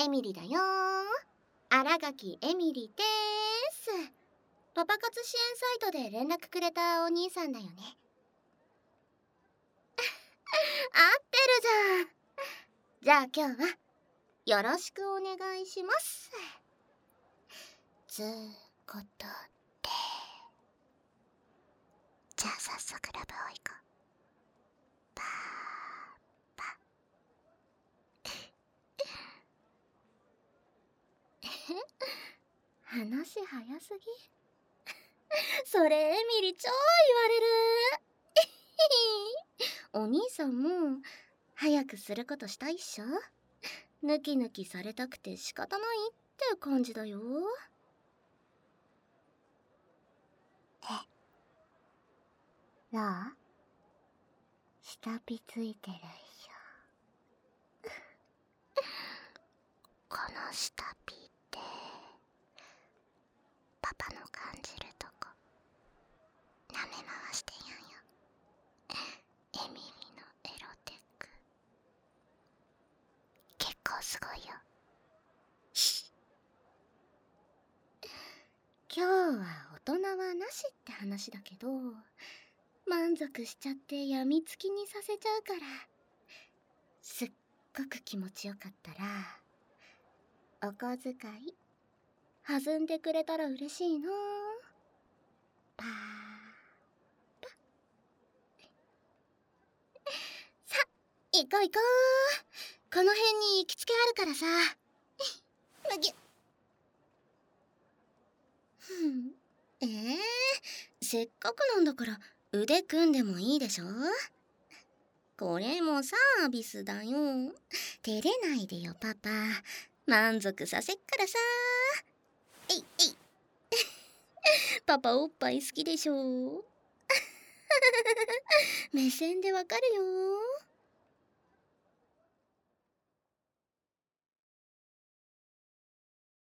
エミリだよ。新垣エミリです。パパ活支援サイトで連絡くれたお兄さんだよね。合ってるじゃん。じゃあ今日はよろしくお願いします。つーことで。じゃあ早速ラブを行こう。パーパ。話早すぎ。それエミリ超言われる。お兄さんも早くすることしたいっしょ。ヌキヌキされたくて仕方ないって感じだよ。どう？下ピついてるっしょ。この下ピってパパの感じるとこ舐め回してやんよ。エミリのエロテック結構すごいよ。今日は大人はなしって話だけど、満足しちゃってやみつきにさせちゃうから、すっごく気持ちよかったらお小遣い弾んでくれたら嬉しいな。パーパ。さ、行こう行こう。この辺に行きつけあるからさ。むぎゅ。せっかくなんだから腕組んでもいいでしょ。これもサービスだよ。照れないでよパパ。満足させっからさ。えいえい。パパおっぱい好きでしょ。目線でわかるよ。